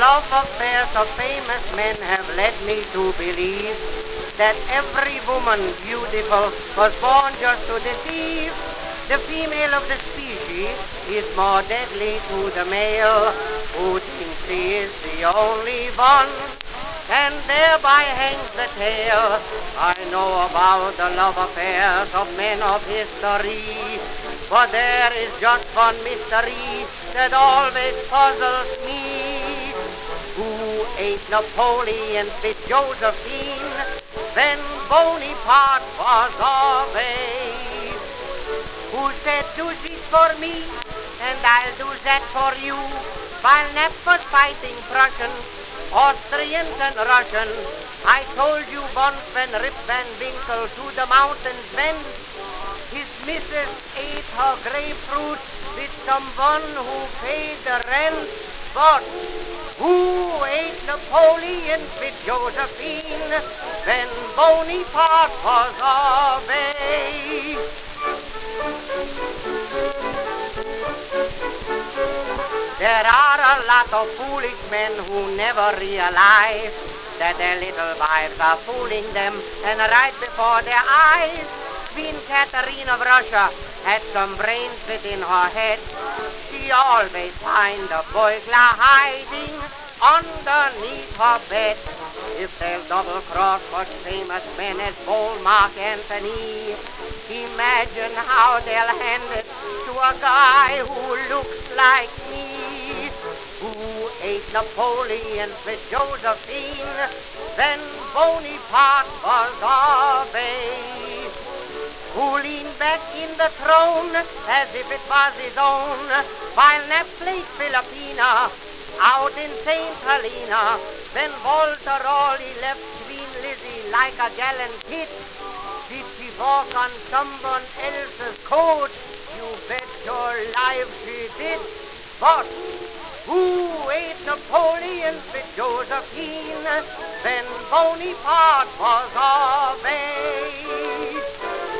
love affairs of famous men have led me to believe that every woman beautiful was born just to deceive. The female of the species is more deadly to the male who thinks he is the only one, and thereby hangs the tale. I know about the love affairs of men of history, but there is just one mystery that always puzzles me. Who ate Napoleon with Josephine when Bonaparte was of age? Who said, do this for me, and I'll do that for you, while Nap was fighting Prussians, Austrians and Russians. I told you once when Rip Van Winkle to the mountains went, his missus ate her grapefruit with someone who paid the rent. But who ate Napoleon with Josephine when Bonaparte was of age? There are a lot of foolish men who never realize that their little wives are fooling them, and right before their eyes, Queen Catherine of Russia had some brains within her head. She always find a burglar hiding underneath her bed. If they'll double-cross such famous men as bold Mark Antony, imagine how they'll hand it to a guy who looks like me. Who ate Napoleon with Josephine when Bonaparte was of age? Who leaned back in the throne as if it was his own, while Nap played Filipina out in St. Helena, when Walter Raleigh left Queen Lizzie like a gallant kid? Did she walk on someone else's coat? You bet your life she did. But who ate Napoleon with Josephine when Bonaparte was of age?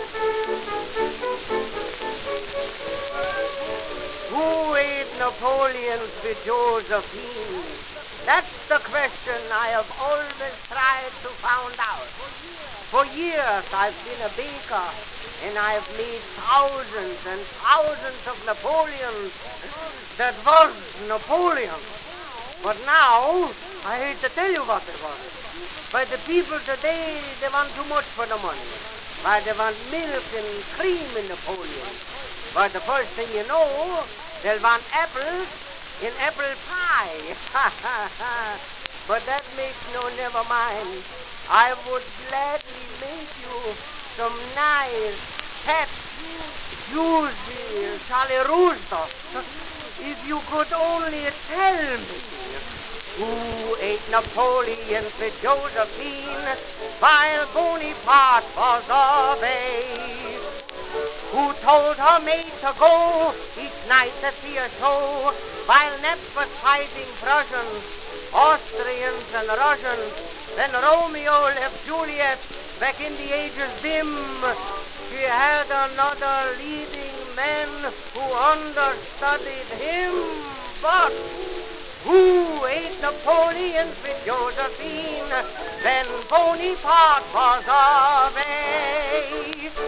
Who ate Napoleon with Josephine? That's the question I have always tried to find out. For years I've been a baker, and I've made thousands and thousands of Napoleons. That was Napoleon. But now, I hate to tell you what it was. But the people today, they want too much for the money. Why, they want milk and cream in Napoleon. But the first thing you know, they'll want apples in apple pie. But that makes no never mind. I would gladly make you some nice, fat, juicy Charlie Rooster, if you could only tell me who ate Napoleon with Josephine while Bonaparte was of age. Who told her maid to go each night to see a show while Nap was fighting Prussians, Austrians and Russians. When Romeo left Juliet back in the ages dim, she had another leading man who understudied him. But who ate Napoleon with Josephine when Bonaparte was of age?